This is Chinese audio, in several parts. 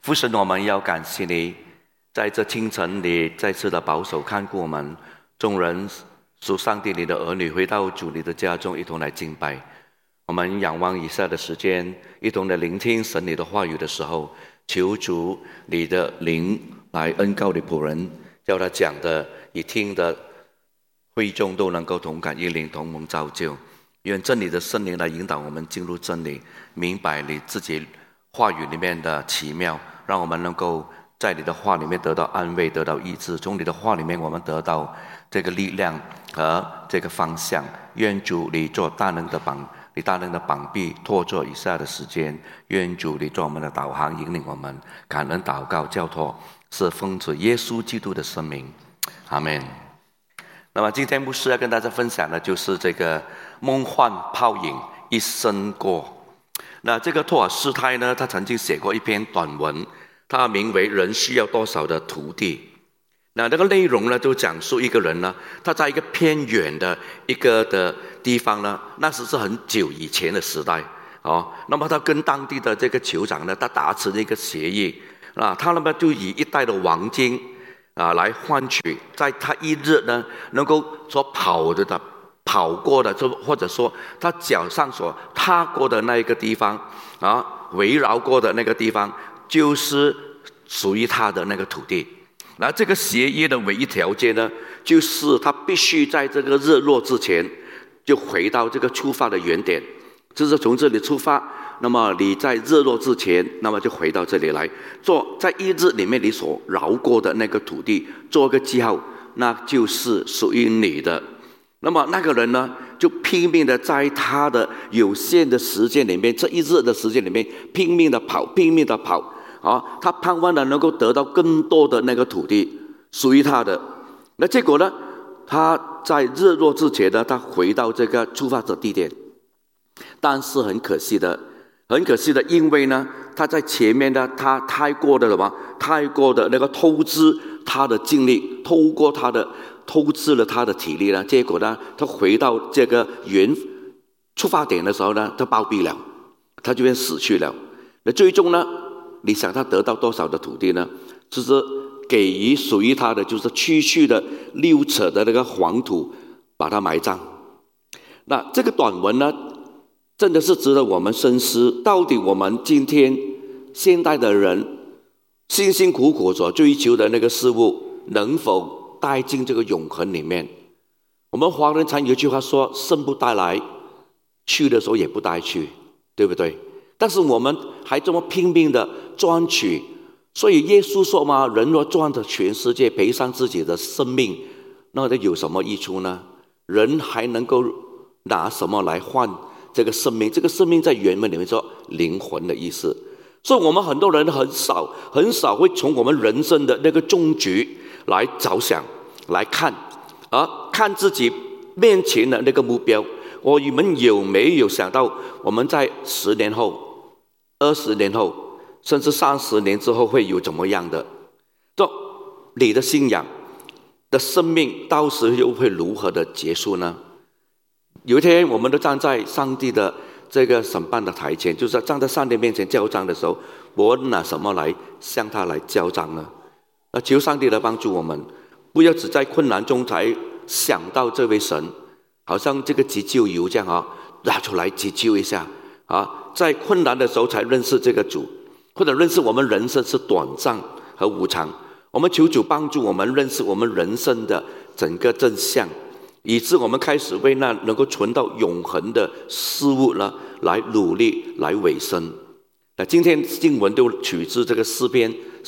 父神，我们要感谢你，在这清晨你再次的保守看顾我们众人属上帝你的儿女回到主你的家中，一同来敬拜。我们仰望以下的时间，一同的聆听神你的话语的时候，求主你的灵来恩膏你仆人，叫他讲的以听的会众都能够同感一灵，同蒙造就。愿真理的圣灵来引导我们进入真理，明白你自己话语里面的奇妙，让我们能够在你的话里面得到安慰，得到医治。从你的话里面我们得到这个力量和这个方向。愿主你做大能的膀臂托住以下的时间。愿主你做我们的导航，引领我们。感恩祷告交托是奉主耶稣基督的圣名，阿们。那么今天牧师要跟大家分享的就是这个梦幻泡影一生过。那这个托尔斯泰呢，他曾经写过一篇短文，他名为《人需要多少的土地》。那这个内容呢，就讲述一个人呢，他在一个偏远的一个的地方呢，那时是很久以前的时代那么他跟当地的这个酋长呢，他达成了一个协议他那么就以一袋的黄金来换取，在他一日呢能够所跑过的，或者说他脚上所踏过的那一个地方围绕过的那个地方，就是属于他的那个土地。那这个协议的唯一条件呢，就是他必须在这个日落之前就回到这个出发的原点，就是从这里出发，那么你在日落之前，那么就回到这里来做，在一日里面你所绕过的那个土地做个记号，那就是属于你的。那么那个人呢，就拼命的在他的有限的时间里面，这一日的时间里面拼命的跑他盼望的能够得到更多的那个土地属于他的。那结果呢，他在日落之前呢，他回到这个出发者地点，但是很可惜的，因为呢，他在前面呢，他太过的那个透支他的精力，透支了他的体力呢，结果呢，他回到这个出发点的时候呢，他暴毙了，他就死去了。那最终呢，你想他得到多少的土地呢？就是给予属于他的，就是区区的6尺的那个黄土，把它埋葬。那这个短文呢，真的是值得我们深思，到底我们今天现代的人辛辛苦苦所追求的那个事物，能否带进这个永恒里面？我们华人常有一句话说，生不带来，去的时候也不带去，对不对？但是我们还这么拼命的赚取，所以耶稣说嘛，人若赚得全世界，赔上自己的生命，那有什么益处呢？人还能够拿什么来换这个生命？这个生命在原文里面说灵魂的意思。所以我们很多人很少会从我们人生的那个终局来着想，来看看自己面前的那个目标。我们有没有想到，我们在10年后、20年后，甚至30年之后会有怎么样的？你的信仰的生命到时又会如何的结束呢？有一天我们都站在上帝的这个审判的台前，就是站在上帝面前交账的时候，我拿什么来向他来交账呢？求上帝来帮助我们，不要只在困难中才想到这位神，好像这个急救油这样拿出来急救一下在困难的时候才认识这个主，或者认识我们人生是短暂和无常。我们求主帮助我们认识我们人生的整个真相，以致我们开始为那能够存到永恒的事物呢来努力，来委身。那今天经文都取自这个诗篇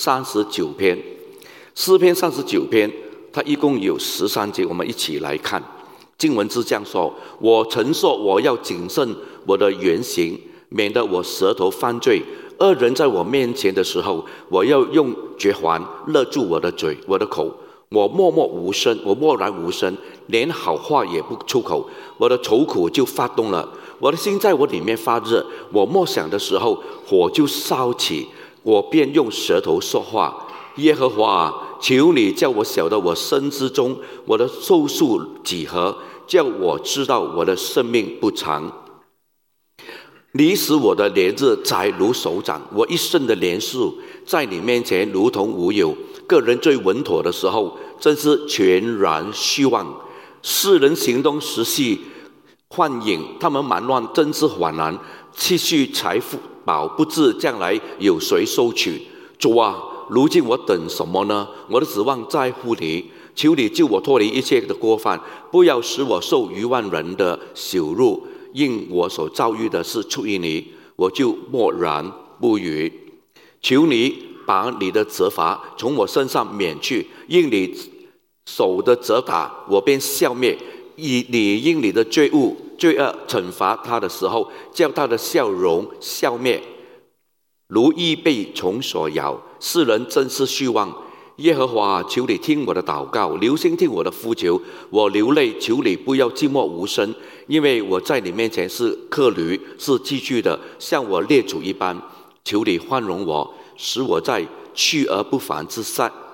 39篇。诗篇39篇它一共有13节，我们一起来看。经文是这样说：我曾说我要谨慎我的言行，免得我舌头犯罪。恶人在我面前的时候，我要用绝环勒住我的嘴，我的口。我默然无声，连好话也不出口。我的愁苦就发动了，我的心在我里面发热。我默想的时候，火就烧起，我便用舌头说话。耶和华啊，求你叫我晓得我身之中，我的寿数几何，叫我知道我的生命不长。 你使我的年日窄如手掌，我一生的年数在你面前如同无有。个人最稳妥的时候，真是全然虚妄。世人行动实系幻影，他们蛮乱，真是缓然。积蓄财富宝，不知将来有谁收取。主啊，如今我等什么呢？我的指望在乎你，求你救我脱离一切的过犯，不要使我受余万人的羞辱。因我所遭遇的是出于你，我就默然不语。求你把你的责罚从我身上免去，因你手的责打我便消灭。你因你的罪恶惩罚他的时候，叫他的笑容消灭，如易被虫所咬。世人真是虚妄。耶和华，求你听我的祷告，留心听我的呼求。我流泪，求你不要寂寞无声，因为我在你面前是客旅，是寄居的，像我列祖一般。求你宽容我，使我去而不返之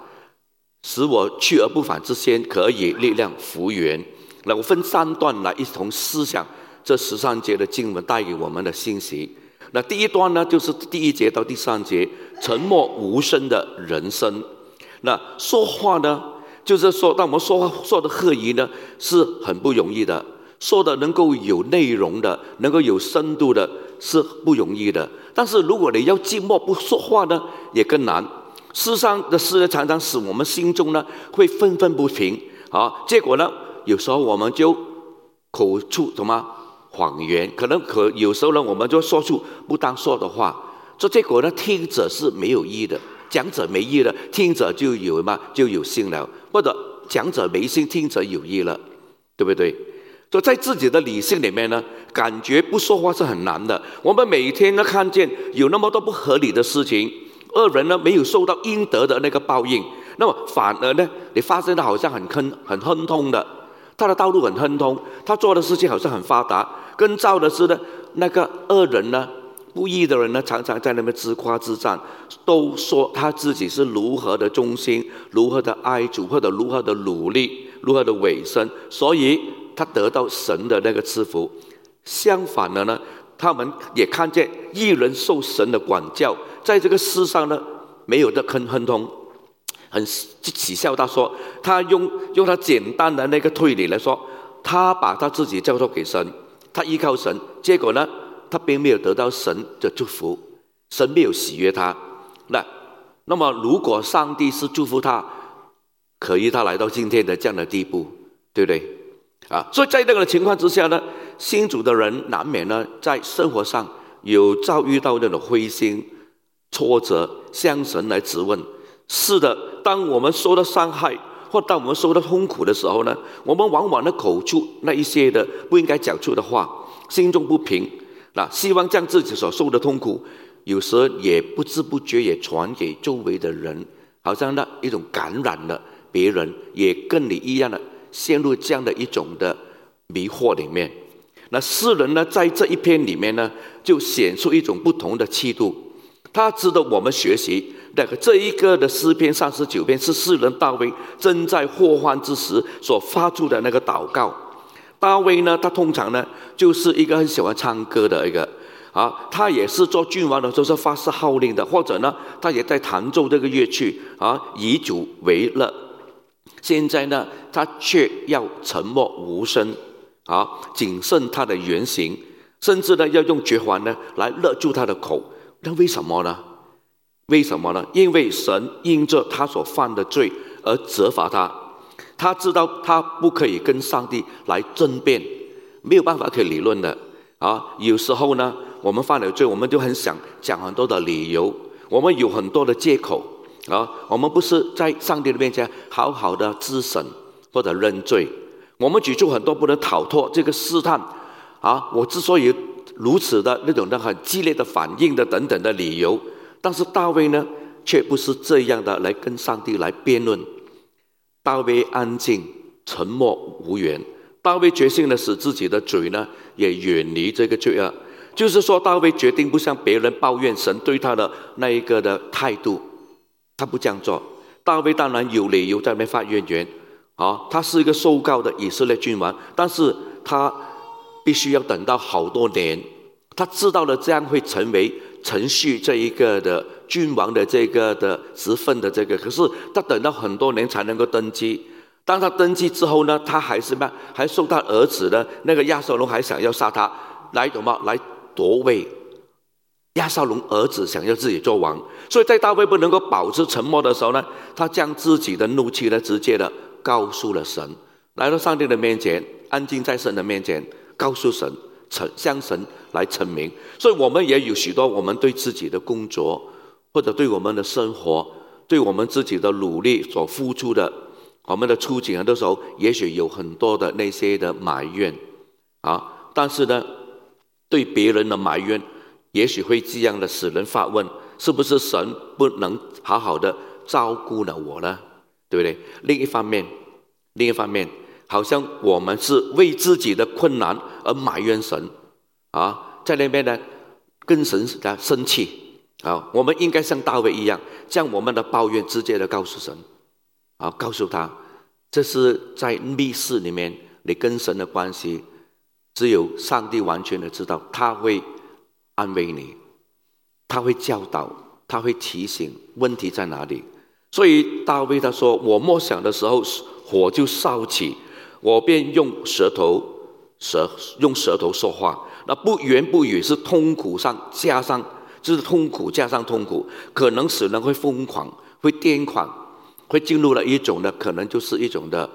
先可以力量复原。那我分3段来一同思想这13节的经文带给我们的信息。那第一段呢，就是第1节到第3节，沉默无声的人生。那说话呢，就是说当我们说话说的合宜呢，是很不容易的，说的能够有内容的，能够有深度的，是不容易的。但是如果你要静默不说话呢，也更难。世上的事呢，常常使我们心中呢会愤愤不平结果呢，有时候我们就口出什么谎言，有时候呢，我们就说出不当说的话，这结果呢，听者是没有益的，讲者没益了，听者就有心了，或者讲者没心，听者有益了，对不对？就在自己的理性里面呢，感觉不说话是很难的。我们每天都看见有那么多不合理的事情，恶人呢没有受到应得的那个报应，那么反而呢，你发生的好像很亨通的，他的道路很亨通，他做的事情好像很发达。更糟的是呢，那个恶人呢，不义的人呢，常常在那边自夸自赞，都说他自己是如何的忠心，如何的爱主，或者如何的努力，如何的委身，所以他得到神的那个赐福。相反的呢，他们也看见义人受神的管教，在这个世上呢，没有的亨通，很取笑他说，他用他简单的那个推理来说，他把他自己交托给神，他依靠神，结果呢，他并没有得到神的祝福，神没有喜悦他。那么如果上帝是祝福他，可以他来到今天的这样的地步，对不对？所以在这个情况之下呢，信主的人难免呢，在生活上有遭遇到那种灰心挫折，向神来质问。是的，当我们受到伤害，或当我们受到痛苦的时候呢，我们往往的口出那一些的不应该讲出的话，心中不平，希望将自己所受的痛苦，有时也不知不觉也传给周围的人，好像那一种感染了别人，也跟你一样的陷入这样的一种的迷惑里面。那诗人呢，在这一篇里面呢，就显出一种不同的气度。他值得我们学习。这一个的诗篇39篇是诗人大卫正在祸患之时所发出的那个祷告。大卫呢，他通常呢就是一个很喜欢唱歌的一个他也是做君王的时候是发誓号令的，或者呢，他也在弹奏这个乐器以主为乐。现在呢，他却要沉默无声谨慎他的言行，甚至呢要用绝环呢来勒住他的口。那为什么呢？因为神因着他所犯的罪而责罚他，他知道他不可以跟上帝来争辩，没有办法可以理论的有时候呢，我们犯了罪，我们就很想讲很多的理由，我们有很多的借口我们不是在上帝的面前好好的自省或者认罪，我们举出很多不能逃脱这个试探我之所以如此的那种的很激烈的反应的等等的理由。但是大卫呢，却不是这样的来跟上帝来辩论。大卫安静沉默无言，大卫决心的使自己的嘴呢也远离这个罪恶。就是说，大卫决定不向别人抱怨神对他的那一个的态度，他不这样做。大卫当然有理由在那边发怨言他是一个受膏的以色列君王，但是他必须要等到好多年他知道了这样会成为程序这一个的君王的这个的职分的这个，可是他等到很多年才能够登基。当他登基之后呢，他还是还受他儿子的那个亚撒龙还想要杀他，来夺位。亚撒龙儿子想要自己做王，所以在大卫不能够保持沉默的时候呢，他将自己的怒气呢直接的告诉了神，来到上帝的面前，安静在神的面前，告诉神，向神来陈明。所以我们也有许多我们对自己的工作，或者对我们的生活，对我们自己的努力所付出的，我们的处境，很多时候也许有很多的那些的埋怨但是呢，对别人的埋怨也许会这样的使人发问，是不是神不能好好的照顾了我呢？对不对？另一方面好像我们是为自己的困难而埋怨神在那边呢跟神生气我们应该像大卫一样，将我们的抱怨直接的告诉神告诉他，这是在密室里面你跟神的关系，只有上帝完全的知道，他会安慰你，他会教导，他会提醒问题在哪里。所以大卫他说，我默想的时候火就烧起，我便用舌头说话。那不言不语是痛苦上加上，就是痛苦加上痛苦，可能使人会疯狂，会癫狂，会进入了一种的可能就是一种的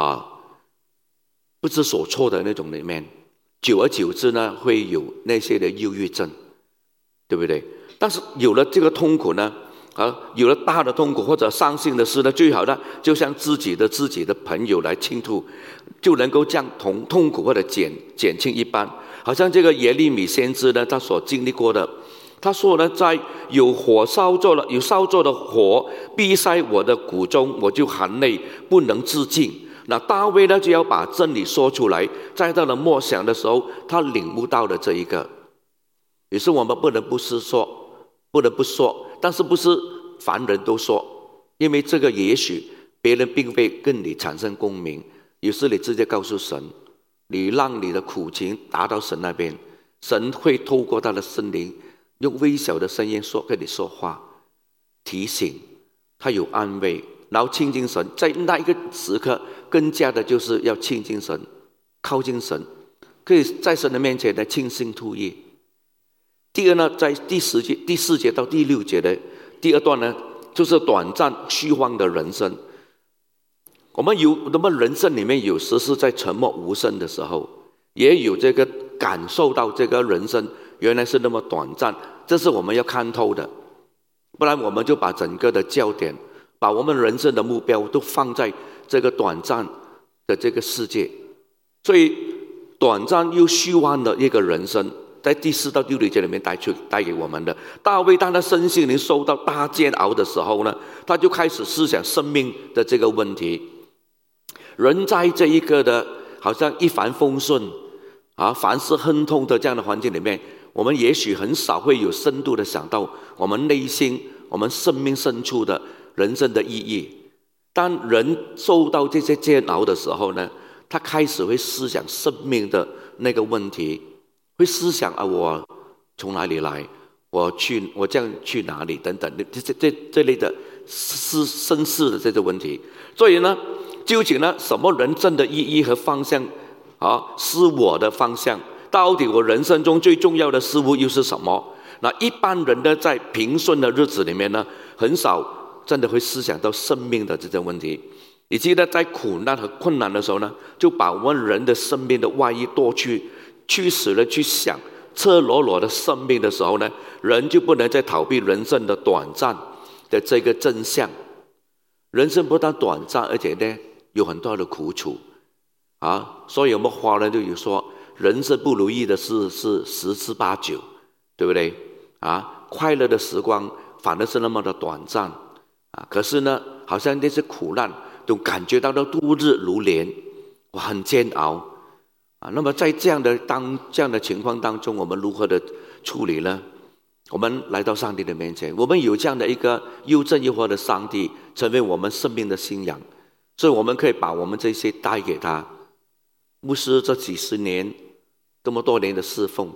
不知所措的那种里面，久而久之呢，会有那些的忧郁症，对不对？但是有了这个痛苦呢，有了大的痛苦或者伤心的事呢，最好呢，就像自己的朋友来倾吐，就能够将痛苦或者减轻一半。好像这个耶利米先知呢，他所经历过的，他说呢，在有烧作的火逼塞我的骨中，我就含泪不能自禁。那大卫呢，就要把真理说出来，在他的默想的时候，他领悟到了这一个。于是我们不能不说，但是不是凡人都说，因为这个也许别人并非跟你产生共鸣，于是你直接告诉神，你让你的苦情达到神那边，神会透过他的圣灵，用微小的声音跟你说话，提醒，他有安慰，然后亲近神，在那一个时刻更加的就是要亲近神，靠近神，可以在神的面前来倾心吐意。第二呢，在第4节到第6节的第二段呢，就是短暂虚幻的人生。我们人生里面有时是在沉默无声的时候，也有这个感受到这个人生原来是那么短暂，这是我们要看透的。不然我们就把整个的焦点，把我们人生的目标都放在这个短暂的这个世界。所以短暂又虚幻的一个人生，在第4到第6节里面带给我们的。大卫当他身心灵受到大煎熬的时候呢，他就开始思想生命的这个问题。人在这一个的好像一帆风顺凡事亨通的这样的环境里面，我们也许很少会有深度的想到我们内心，我们生命深处的人生的意义。当人受到这些煎熬的时候呢，他开始会思想生命的那个问题，会思想我从哪里来，我这样去哪里等等，这类的深思的这个问题。所以呢，究竟呢，什么人生的意义和方向是我的方向？到底我人生中最重要的事物又是什么？那一般人呢，在平顺的日子里面呢，很少真的会思想到生命的这些问题，以及呢，在苦难和困难的时候呢，就把我们人的生命的外衣夺去，驱使了去想赤裸裸的生命的时候呢，人就不能再逃避人生的短暂的这个真相。人生不但短暂，而且呢，有很多的苦楚所以我们华人就有说，人生不如意的事是10之8九，对不对快乐的时光反而是那么的短暂可是呢，好像那些苦难都感觉到度日如年，很煎熬那么在这样的情况当中，我们如何的处理呢？我们来到上帝的面前，我们有这样的一个又正又活的上帝，成为我们生命的信仰，所以我们可以把我们这些带给他。牧师这几十年这么多年的侍奉，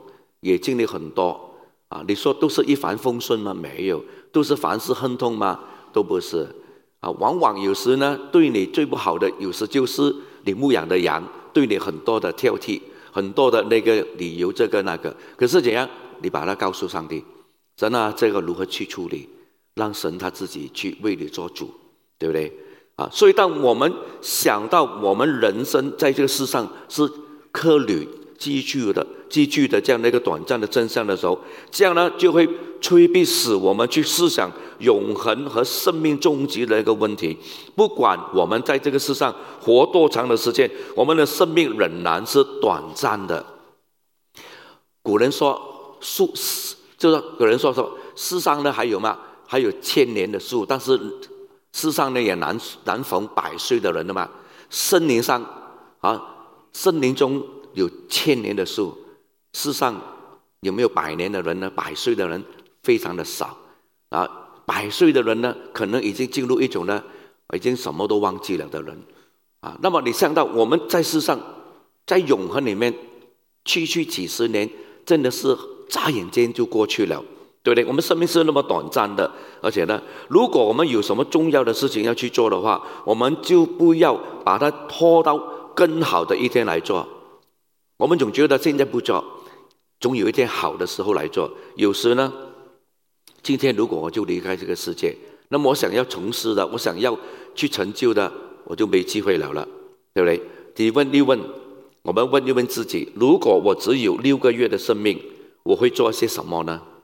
也经历很多啊。你说都是一帆风顺吗？没有。都是凡事亨通吗？都不是啊。往往有时呢，对你最不好的，有时就是你牧养的羊对你很多的挑剔，很多的那个理由，这个那个。可是怎样？你把它告诉上帝，神啊，这个如何去处理？让神他自己去为你做主，对不对啊？所以当我们想到我们人生在这个世上是客旅寄居的这样的一个短暂的真相的时候，这样呢就会催逼使我们去思想永恒和生命终极的一个问题。不管我们在这个世上活多长的时间，我们的生命仍然是短暂的。古人说就是有人说世上呢还有吗？还有千年的树，但是世上呢也难逢百岁的人的嘛。森林上啊，森林中有千年的树，世上有没有百年的人呢？百岁的人非常的少啊。百岁的人呢，可能已经进入一种呢，已经什么都忘记了的人啊。那么你想到我们在世上，在永恒里面，区几十年，真的是眨眼间就过去了。对不对？我们生命是那么短暂的，而且呢，如果我们有什么重要的事情要去做的话，我们就不要把它拖到更好的一天来做。我们总觉得现在不做，总有一天好的时候来做。有时呢，今天如果我就离开这个世界，那么我想要从事的，我想要去成就的，我就没机会了，对不对？我们问一问自己，如果我只有6个月的生命，我会做些什么呢？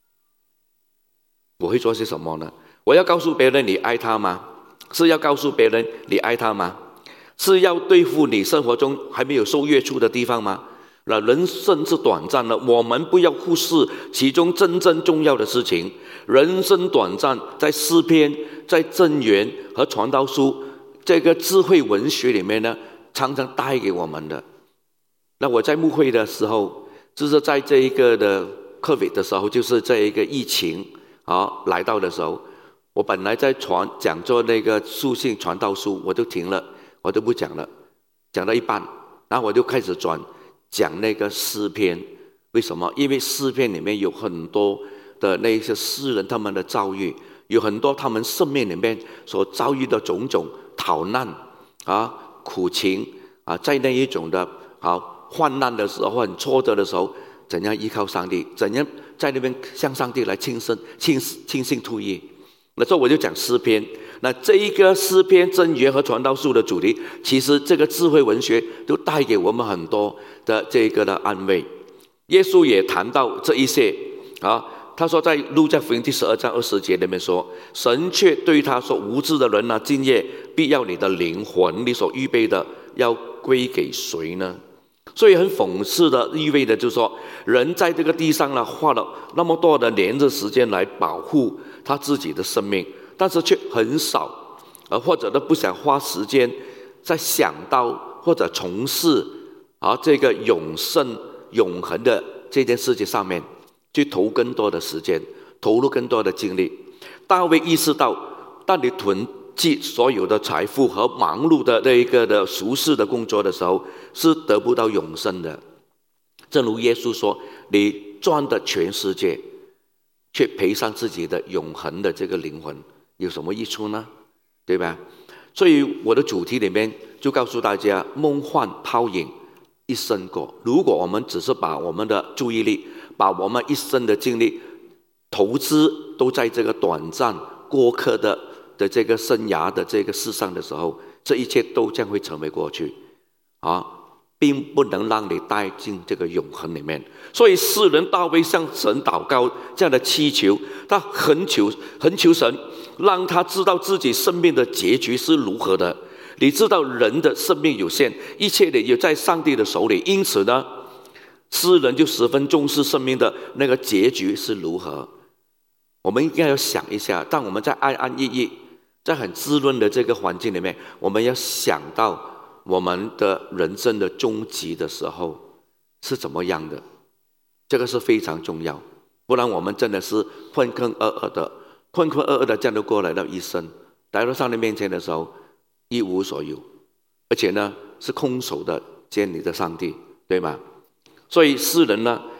我会做些什么呢？我要告诉别人你爱他吗？是要告诉别人你爱他吗？是要对付你生活中还没有受约束的地方吗？人生是短暂的，我们不要忽视其中真正重要的事情。人生短暂，在诗篇、在箴言和传道书这个智慧文学里面呢，常常带给我们的。那我在牧会的时候，就是在这一个的 COVID 的时候，就是这一个疫情来到的时候，我本来在讲做那个书信传道书，我就停了，我都不讲了，讲到一半，然后我就开始讲那个诗篇。为什么？因为诗篇里面有很多的那些诗人他们的遭遇，有很多他们生命里面所遭遇的种种逃难苦情在那一种的患难的时候，很挫折的时候，怎样依靠上帝，怎样在那边向上帝来倾心吐意。那时候我就讲诗篇，那这一个诗篇、箴言和传道书的主题，其实这个智慧文学都带给我们很多的这个的安慰。耶稣也谈到这一些他说在路加福音第12章20节里面说，神却对他说，无知的人今夜必要你的灵魂，你所预备的要归给谁呢？所以很讽刺的意味的就是说，人在这个地上呢，花了那么多的年的时间来保护他自己的生命，但是却很少或者都不想花时间在想到或者从事这个永恒的这件事情上面去投更多的时间，投入更多的精力。大卫意识到，当你囤积所有的财富和忙碌的那一个的俗世的工作的时候，是得不到永生的。正如耶稣说，你赚的全世界，却赔上自己的永恒的这个灵魂，有什么益处呢？对吧？所以我的主题里面就告诉大家，梦幻泡影，一生过。如果我们只是把我们的注意力，把我们一生的精力投资都在这个短暂过客的这个生涯的这个世上的时候，这一切都将会成为过去并不能让你带进这个永恒里面。所以诗人大卫向神祷告，这样的祈求，他恳求神，让他知道自己生命的结局是如何的。你知道人的生命有限，一切的也在上帝的手里，因此呢，诗人就十分重视生命的那个结局是如何。我们应该要想一下，当我们在安安逸逸，在很滋润的这个环境里面，我们要想到我们的人生的终极的时候是怎么样的，这个是非常重要。不然我们真的是浑浑噩噩的这样的过来到一生，来到上帝面前的时候一无所有，而且呢是空手的见你的上帝，对吗？所以诗人呢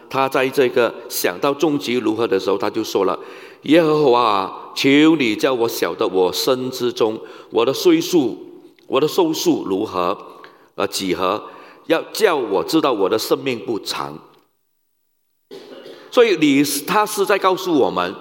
他在这个想到终极如何的时候，他就说了：耶和华啊，求你叫我晓得我生之中我的岁数、我的寿数如何，几何，要叫我知道我的生命不长。所以他是在告诉我们，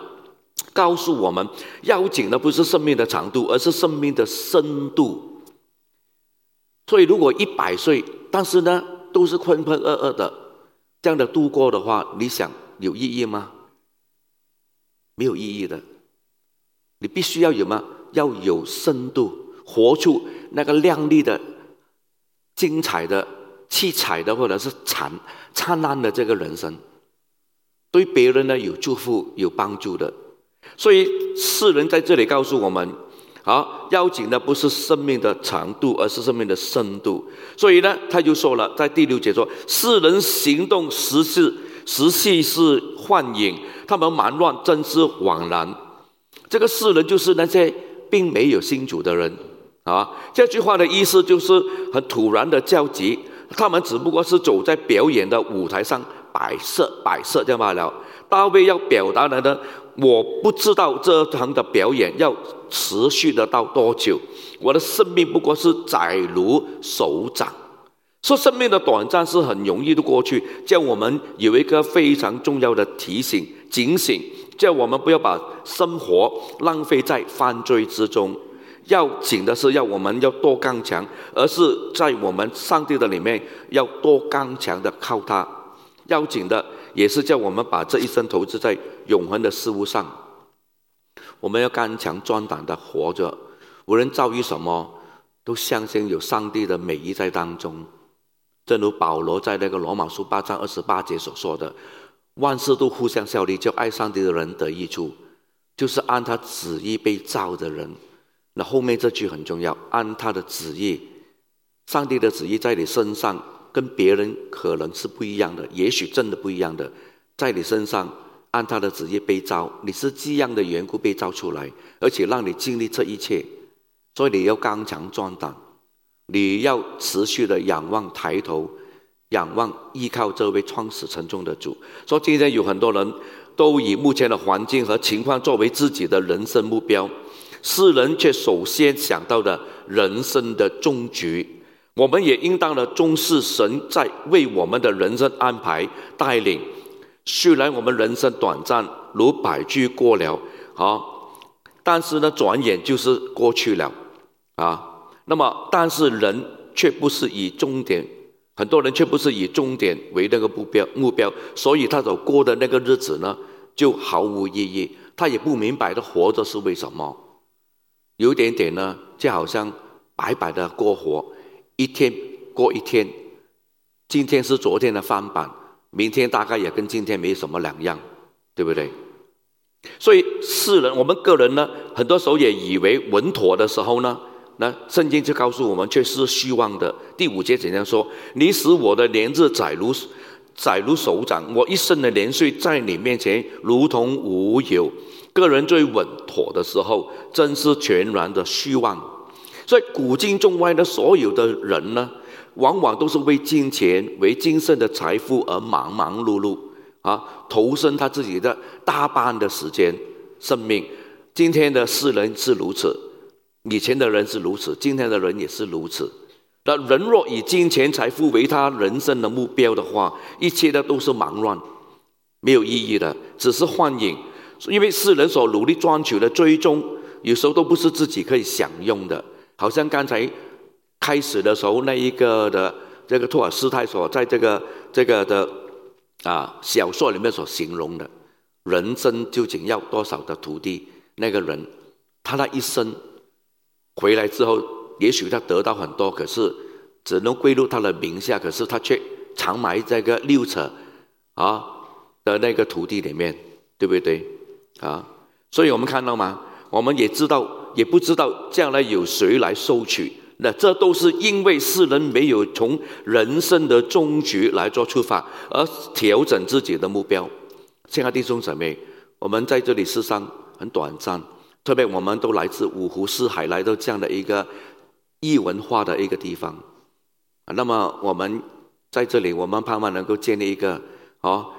要紧的不是生命的长度，而是生命的深度。所以如果100岁，但是呢都是浑浑噩噩的这样的度过的话，你想有意义吗？没有意义的。你必须要有吗？要有深度，活出那个亮丽的、精彩的、七彩的，或者是灿烂的这个人生，对别人呢有祝福、有帮助的。所以世人在这里告诉我们，要紧的不是生命的长度，而是生命的深度。所以呢，他就说了，在第6节说：世人行动实系是幻影，他们蛮乱，真是枉然。这个世人就是那些并没有信主的人这句话的意思就是很突然的交集，他们只不过是走在表演的舞台上摆设就罢了。大卫要表达的呢，我不知道这场的表演要持续的到多久，我的生命不过是窄如手掌。说生命的短暂是很容易的过去，叫我们有一个非常重要的提醒、警醒，叫我们不要把生活浪费在犯罪之中。要紧的是要我们要多刚强，而是在我们上帝的里面要多刚强的靠他。要紧的也是叫我们把这一生投资在永恒的事物上。我们要刚强壮胆的活着，无论遭遇什么，都相信有上帝的美意在当中。正如保罗在那个罗马书8章28节所说的，万事都互相效力，叫爱上帝的人得益处，就是按他旨意被造的人。那后面这句很重要，按他的旨意。上帝的旨意在你身上跟别人可能是不一样的，也许真的不一样的。在你身上按他的旨意被造，你是这样的缘故被造出来，而且让你经历这一切。所以你要刚强壮胆，你要持续的仰望抬头，仰望依靠这位创始成终的主。所以今天有很多人都以目前的环境和情况作为自己的人生目标，世人却首先想到的人生的终局。我们也应当的重视神在为我们的人生安排带领。虽然我们人生短暂，如百句过了但是呢，转眼就是过去了那么但是人却不是以终点，很多人却不是以终点为那个目标，所以他所过的那个日子呢就毫无意义，他也不明白的活着是为什么。有一点点呢，就好像白白的过活，一天过一天，今天是昨天的翻版，明天大概也跟今天没什么两样，对不对？所以世人，我们个人呢，很多时候也以为稳妥的时候呢，那圣经就告诉我们却是虚妄的。第5节怎样说？你使我的年日窄如手掌，我一生的年岁在你面前如同无有。个人最稳妥的时候，真是全然的虚妄。所以古今中外的所有的人呢，往往都是为金钱、为今生的财富而忙忙碌碌投身他自己的大半的时间、生命。今天的世人是如此，以前的人是如此，今天的人也是如此。那人若以金钱、财富为他人生的目标的话，一切的都是忙乱，没有意义的，只是幻影。因为世人所努力追求的最终，有时候都不是自己可以享用的。好像刚才开始的时候那一个的这个托尔斯泰所在这个的小说里面所形容的，人生究竟要多少的土地？那个人他那一生回来之后，也许他得到很多，可是只能归入他的名下，可是他却藏埋在个6尺的那个土地里面，对不对所以我们看到吗？我们也知道，也不知道将来有谁来收取。那这都是因为世人没有从人生的终局来做出发，而调整自己的目标。亲爱的弟兄姊妹，我们在这里世上很短暂，特别我们都来自五湖四海，来到这样的一个异文化的一个地方。那么我们在这里，我们盼望能够建立一个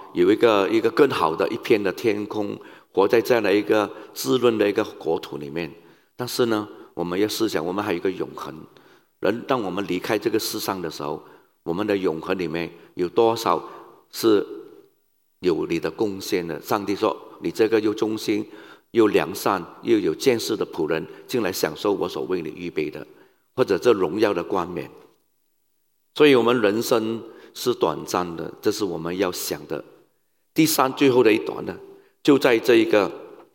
有一个更好的一片的天空，活在这样的一个滋润的一个国土里面。但是呢，我们要思想，我们还有一个永恒。当我们离开这个世上的时候，我们的永恒里面有多少是有你的贡献的？上帝说：“你这个又忠心、又良善、又有见识的仆人，进来享受我所为你预备的，或者这荣耀的冠冕。”所以，我们人生是短暂的，这是我们要想的。第三，最后的一段呢，就在这一个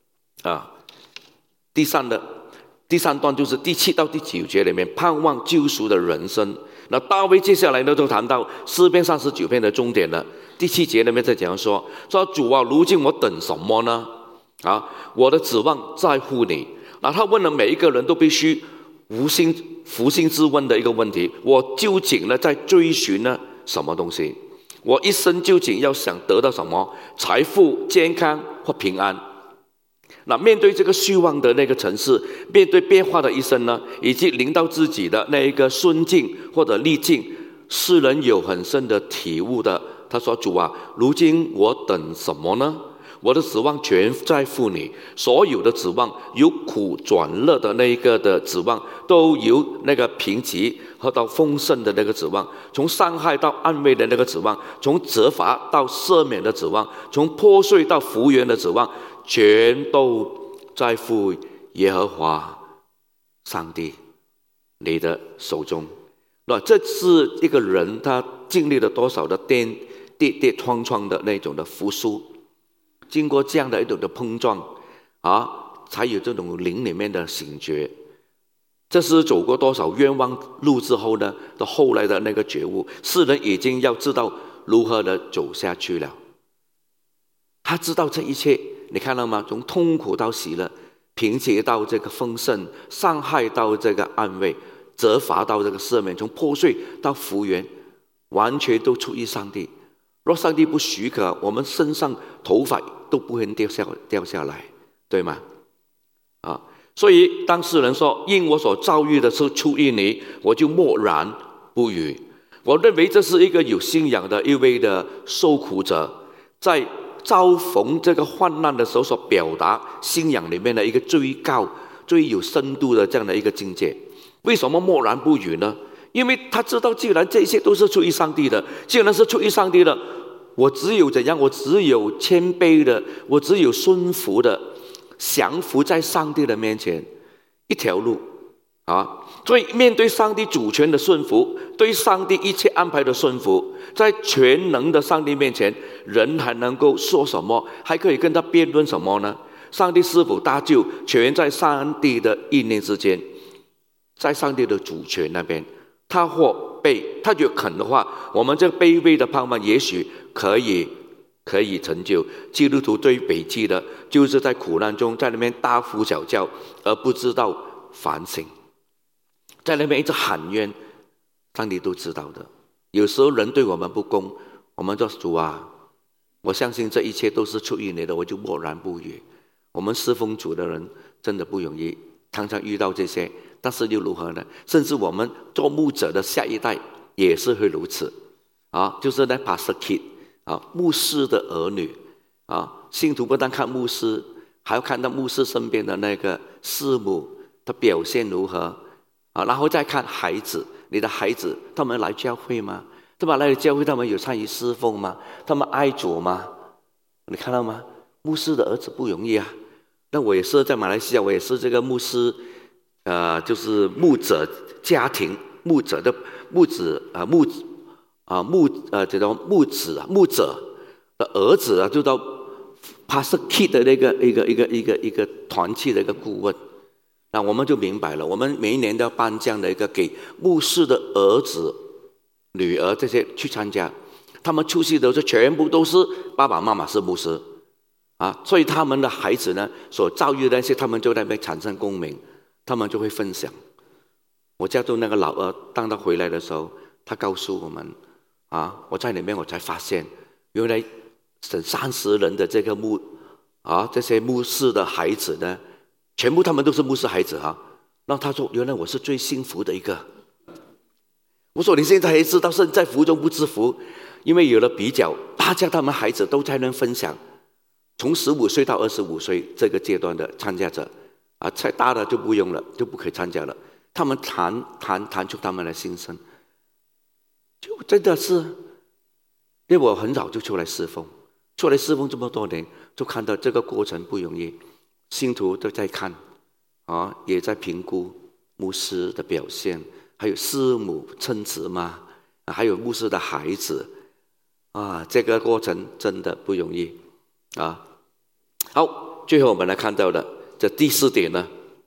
第三段，就是第7到第9节里面，盼望救赎的人生。那大卫接下来呢，就谈到诗篇39篇的终点了。第7节里面在讲说主啊，如今我等什么呢？我的指望在乎你。那他问了每一个人都必须扪心自问的一个问题：我究竟呢在追寻呢什么东西？我一生究竟要想得到什么？财富、健康或平安？那面对这个虚妄的那个城市，面对变化的一生呢，以及临到自己的那一个顺境或者逆境，世人有很深的体悟的。他说：“主啊，如今我等什么呢？我的指望全在乎你。所有的指望，由苦转乐的那一个的指望，都由那个贫瘠和到丰盛的那个指望，从伤害到安慰的那个指望，从责罚到赦免的指望，从破碎到复原的指望，全都在乎耶和华上帝你的手中。”那这是一个人他经历了多少的跌撞撞的那种的复苏，经过这样的一种的碰撞才有这种灵里面的醒觉。这是走过多少冤枉路之后呢，到后来的那个觉悟，世人已经要知道如何的走下去了。他知道这一切，你看到吗？从痛苦到喜乐，贫瘠到这个丰盛，伤害到这个安慰，责罚到这个赦免，从破碎到复原，完全都出于上帝。若上帝不许可，我们身上头发都不会掉下来，对吗？所以当事人说：“因我所遭遇的是出于你，我就默然不语。”我认为这是一个有信仰的一位的受苦者，在遭逢这个患难的时候所表达信仰里面的一个最高、最有深度的这样的一个境界。为什么默然不语呢？因为他知道，既然这些都是出于上帝的，既然是出于上帝的，我只有怎样？我只有谦卑的，我只有顺服的，降服在上帝的面前，一条路所以面对上帝主权的顺服，对上帝一切安排的顺服，在全能的上帝面前，人还能够说什么？还可以跟他辩论什么呢？上帝是否搭救，全在上帝的意念之间，在上帝的主权那边。他他就肯的话，我们这卑微的盼望也许可以成就。基督徒最悲剧的就是在苦难中，在那边大呼小叫，而不知道反省，在那边一直喊冤，上帝都知道的。有时候人对我们不公，我们说：“主啊，我相信这一切都是出于你的，我就默然不语。”我们侍奉主的人真的不容易，常常遇到这些，但是又如何呢？甚至我们做牧者的下一代也是会如此就是那 pastor kid 牧师的儿女信徒不但看牧师，还要看到牧师身边的那个师母的表现如何然后再看孩子，你的孩子他们来教会吗？他们来教会，他们有参与侍奉吗？他们爱主吗？你看到吗？牧师的儿子不容易那我也是在马来西亚，我也是这个牧师就是牧者家庭牧者的牧子这种牧者的儿子就到 Pastor Kid 的那个一个团契的一个顾问。那我们就明白了，我们每一年都要颁这样的一个给牧师的儿子、女儿这些去参加，他们出席的时候全部都是爸爸妈妈是牧师所以他们的孩子呢所遭遇的那些，他们就在那边产生共鸣，他们就会分享。我家中那个老二，当他回来的时候，他告诉我们我在里面我才发现，原来30人的这个这些牧师的孩子呢，全部他们都是牧师孩子然后他说：“原来我是最幸福的一个。”我说：“你现在还知道身在福中不知福，因为有了比较， 大家他们孩子都在那分享，从15岁到25岁这个阶段的参加者再大的就不用了，就不可以参加了。他们谈出他们的心声，就真的是，因为我很早就出来侍奉这么多年，就看到这个过程不容易，信徒都在看也在评估牧师的表现，还有师母称职吗？还有牧师的孩子这个过程真的不容易好，最后我们来看到的这第4点呢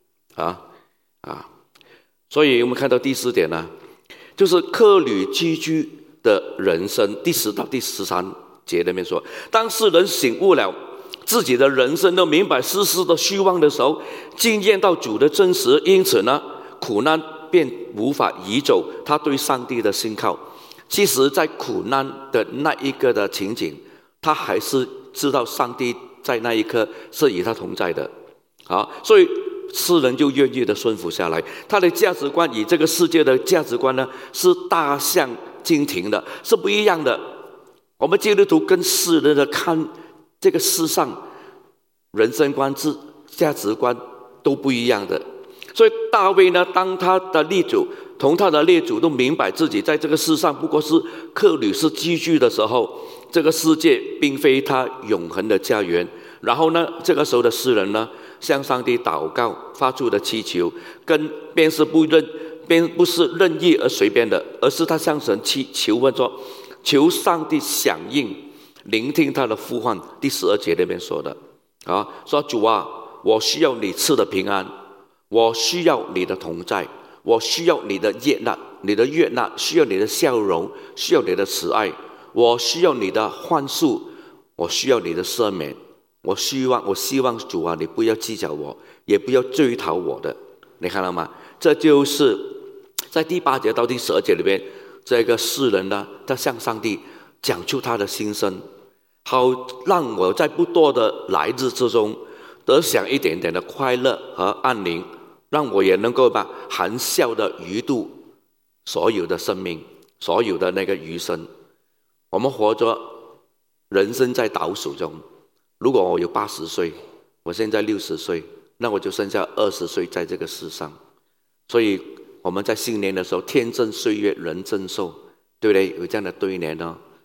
所以我们看到第4点呢，就是客旅居居的人生。第10到第13节里面说，当世人醒悟了自己的人生，都明白世事的虚妄的时候，经验到主的真实，因此呢，苦难便无法移走他对上帝的信靠。其实在苦难的那一个的情景，他还是知道上帝在那一刻是与他同在的所以世人就愿意的顺服下来。他的价值观与这个世界的价值观呢，是大相径庭的，是不一样的。我们基督徒跟世人的看这个世上人生观、价值观都不一样的。所以大卫呢，当他的列祖都明白自己在这个世上不过是客旅，是居居的时候，这个世界并非他永恒的家园。然后呢，这个时候的诗人呢，向上帝祷告，发出的祈求，便不是任意而随便的，而是他向神求问说，求上帝响应，聆听他的呼唤。第12节那边说的说主啊，我需要你赐的平安，我需要你的同在，我需要你的悦纳，需要你的笑容，需要你的慈爱，我需要你的宽恕，我需要你的赦免。我希望主啊，你不要计较我，也不要追讨我的。你看到吗？这就是在第8节到第12节里面，这个诗人呢，他向上帝讲出他的心声，好让我在不多的来日之中得享一点点的快乐和安宁，让我也能够含笑的余度所有的生命，所有的那个余生。我们活着，人生在倒数中。如果我有80岁，我现在60岁，那我就剩下20岁在这个世上。所以我们在新年的时候，天增岁月人增寿，对不对？有这样的对联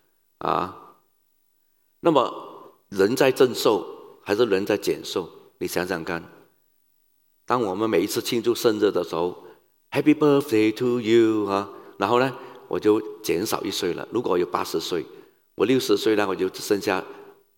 那么人在增寿还是人在减寿？你想想看，当我们每一次庆祝生日的时候 Happy birthday to you 然后呢，我就减少1岁了。如果我有80岁，我60岁呢，我就只剩下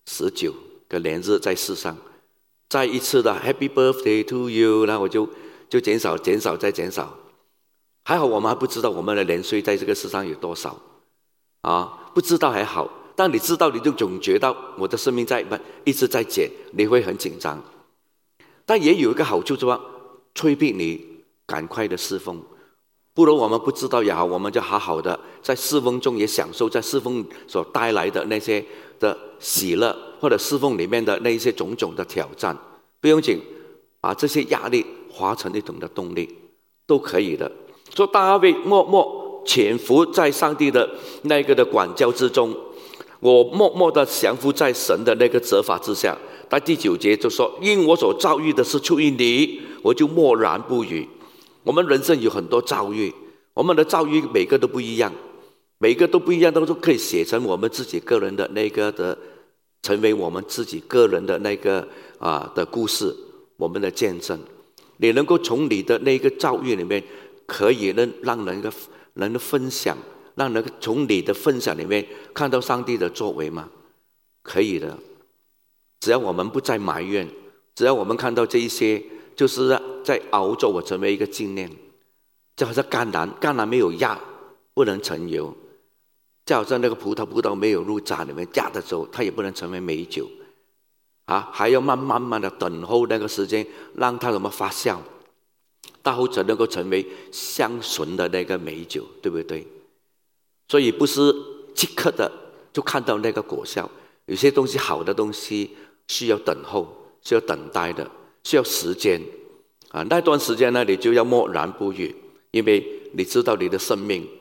19个年日在世上。再一次的 Happy birthday to you， 那我就减少再减少。还好我们还不知道我们的年岁在这个世上有多少不知道还好，但你知道，你就总觉得我的生命一直在减，你会很紧张。但也有一个好处，就是催逼你赶快的侍奉。不如我们不知道也好，我们就好好的在侍奉中也享受在侍奉所带来的那些的喜乐，或者侍奉里面的那些种种的挑战。不用紧，把这些压力化成一种的动力，都可以的。说大卫默默潜伏在上帝的那个的管教之中，我默默的降服在神的那个责罚之下。在第9节就说，因我所遭遇的是出于你，我就默然不语。我们人生有很多遭遇，我们的遭遇每个都不一样，每个都不一样，都可以写成我们自己个人的那个的，成为我们自己个人的那个的故事，我们的见证。你能够从你的那个遭遇里面，可以让人的分享，让人从你的分享里面看到上帝的作为吗？可以的。只要我们不再埋怨，只要我们看到这一些，就是在熬着我成为一个纪念。就好像橄榄没有压不能成油，就好像那个葡萄没有入榨里面压的时候，它也不能成为美酒还要慢慢的等候那个时间，让它发酵，到后者能够成为香醇的那个美酒，对不对？所以不是即刻的就看到那个果效，有些东西好的东西需要等候，需要等待的，需要时间那段时间呢，你就要默然不语，因为你知道你的生命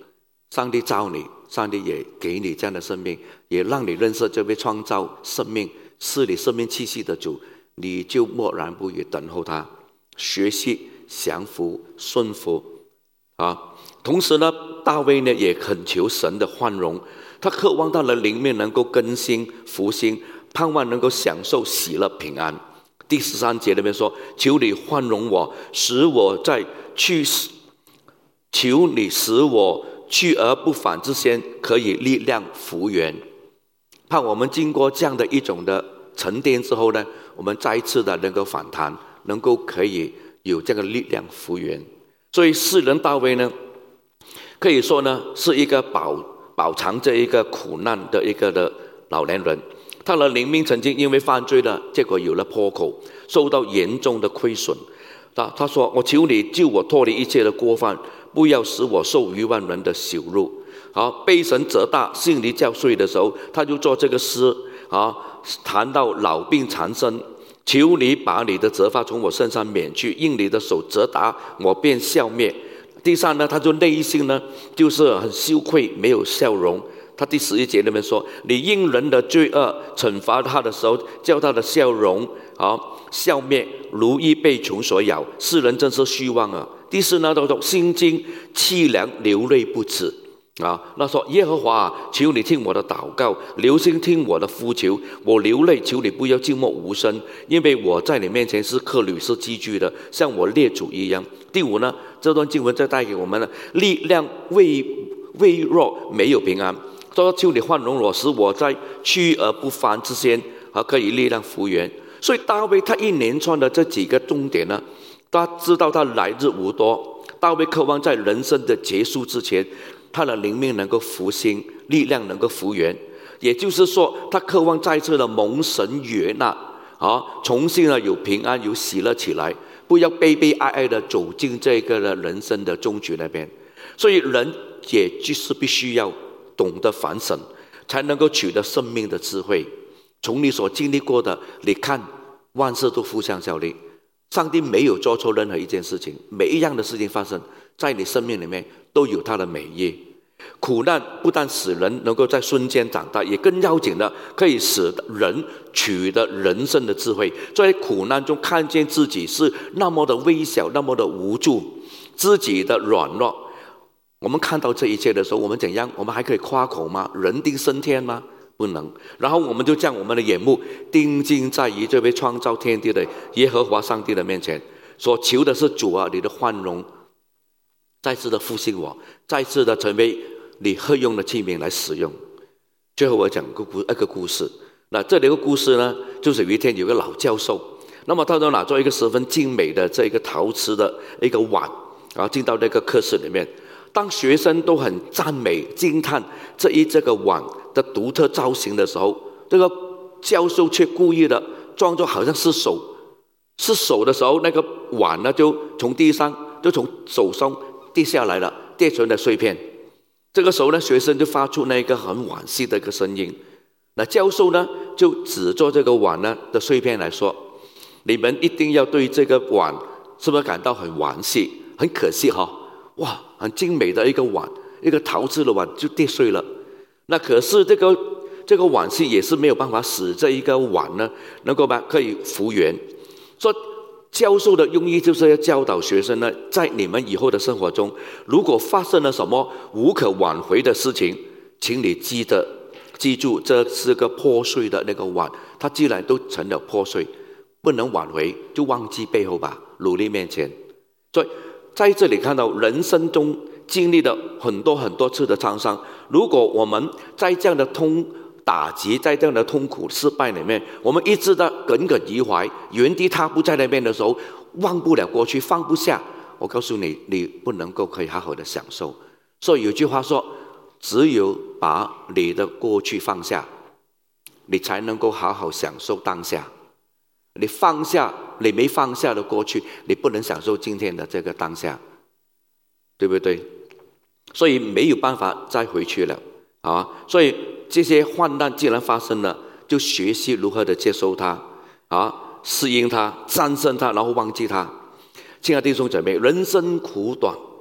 上帝造你，上帝也给你这样的生命，也让你认识这位创造生命、是你生命气息的主，你就默然不语，等候他，学习降服、顺服啊。同时呢，大卫呢也恳求神的宽容，他渴望他的灵命能够更新、复兴，盼望能够享受喜乐、平安。第13节那边说：“求你宽容我，使我在去世；求你使我去而不返之前，可以力量复原。”盼我们经过这样的一种的沉淀之后呢，我们再一次的能够反弹，能够可以有这个力量复原。所以诗人大卫呢，可以说呢是一个饱尝这一个苦难的一个的老年人。他的灵命曾经因为犯罪了，结果有了破口，受到严重的亏损。他说：“我求你救我脱离一切的过犯，不要使我受余万人的羞辱。”好，被神责打、心里较碎的时候，他就做这个诗啊，谈到老病缠身，求你把你的责罚从我身上免去，因你的手责打我便消灭。第三呢，他就内心呢就是很羞愧，没有笑容。他第11节那边说：“你因人的罪恶惩罚他的时候，叫他的笑容消灭，如一被虫所咬，世人真是虚妄啊。”第4呢，他说：“心惊凄凉，流泪不止。”那说：“耶和华，求你听我的祷告，留心听我的呼求。我流泪，求你不要静默无声，因为我在你面前是客旅，是寄居的，像我列祖一样。”第5呢，这段经文再带给我们的力量微弱，没有平安。说：“求你宽容我，使我在去而不返之前，可以力量复原。”所以大卫他一连串的这几个重点呢，他知道他来日无多。大卫渴望在人生的结束之前，他的灵命能够复兴，力量能够复原。也就是说，他渴望再次的蒙神悦纳重新的有平安、有喜乐起来，不要悲悲哀哀的走进这个人生的终局那边。所以人也就是必须要懂得反省，才能够取得生命的智慧。从你所经历过的，你看万事都互相效力，上帝没有做错任何一件事情，每一样的事情发生在你生命里面都有它的美意。苦难不但使人能够在瞬间长大，也更要紧的可以使人取得人生的智慧，在苦难中看见自己是那么的微小，那么的无助，自己的软弱。我们看到这一切的时候，我们怎样？我们还可以夸口吗？人定胜天吗？不能。然后我们就将我们的眼目定睛在于这位创造天地的耶和华上帝的面前，所求的是主啊，你的宽容再次的复兴我，再次的成为你合用的器皿来使用。最后我讲一个故事。那这里的故事呢，就是有一天有个老教授，那么他就拿做一个十分精美的这个陶瓷的一个碗，然后进到那个课室里面。当学生都很赞美惊叹这个碗的独特造型的时候，这个教授却故意的装作好像是手的时候，那个碗呢就从手上跌下来了，跌成了碎片。这个时候呢，学生就发出那个很惋惜的一个声音。那教授呢就指着这个碗呢的碎片来说：“你们一定要对这个碗是不是感到很惋惜？很可惜哈。哇，很精美的一个碗，一个陶瓷的碗就跌碎了。那可是这个惋惜也是没有办法使这一个碗呢能够可以复原。说教授的用意就是要教导学生呢，在你们以后的生活中，如果发生了什么无可挽回的事情，请你记住，这是个破碎的那个碗，它既然都成了破碎，不能挽回，就忘记背后吧，努力面前。所以在这里看到人生中经历了很多次的创伤，如果我们在这样的打击，在这样的痛苦失败里面，我们一直的耿耿于怀，原地踏步在那边的时候，忘不了过去，放不下，我告诉你，你不能够可以好好的享受。所以有句话说，只有把你的过去放下，你才能够好好享受当下。你没放下的过去，你不能享受今天的这个当下，对不对？所以没有办法再回去了所以这些患难既然发生了，就学习如何的接受它适应它，战胜它，然后忘记它。亲爱的弟兄姐妹，人生苦短，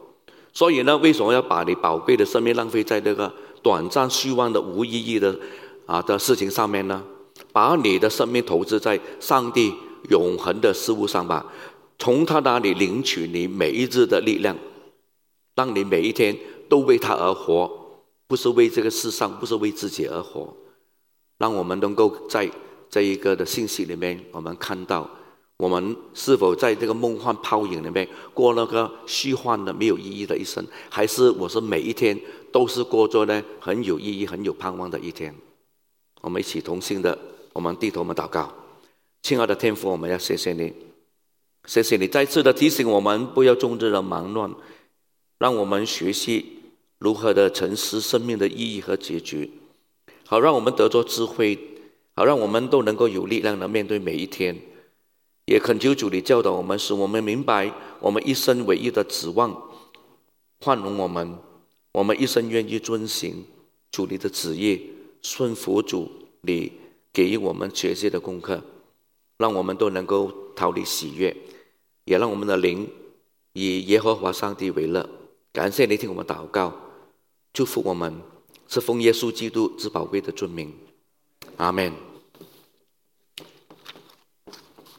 所以呢，为什么要把你宝贵的生命浪费在这个短暂虚妄的无意义的事情上面呢？把你的生命投资在上帝永恒的事物上吧，从他那里领取你每一日的力量，让你每一天都为他而活，不是为这个世上，不是为自己而活。让我们能够在这一个的信息里面，我们看到我们是否在这个梦幻泡影里面过那个虚幻的没有意义的一生，还是我是每一天都是过着呢很有意义很有盼望的一天。我们一起同心的，我们低头，我们祷告。亲爱的天父，我们要谢谢你，谢谢你再次的提醒我们不要终日的忙乱，让我们学习如何的沉思生命的意义和结局，好让我们得着智慧，好让我们都能够有力量的面对每一天。也恳求主你教导我们，使我们明白我们一生唯一的指望，宽容我们一生愿意遵行主你的旨意，顺服主你给予我们学习的功课，让我们都能够讨你喜悦，也让我们的灵以耶和华上帝为乐。感谢你听我们祷告，祝福我们，是奉耶稣基督之宝贵的尊名，阿们。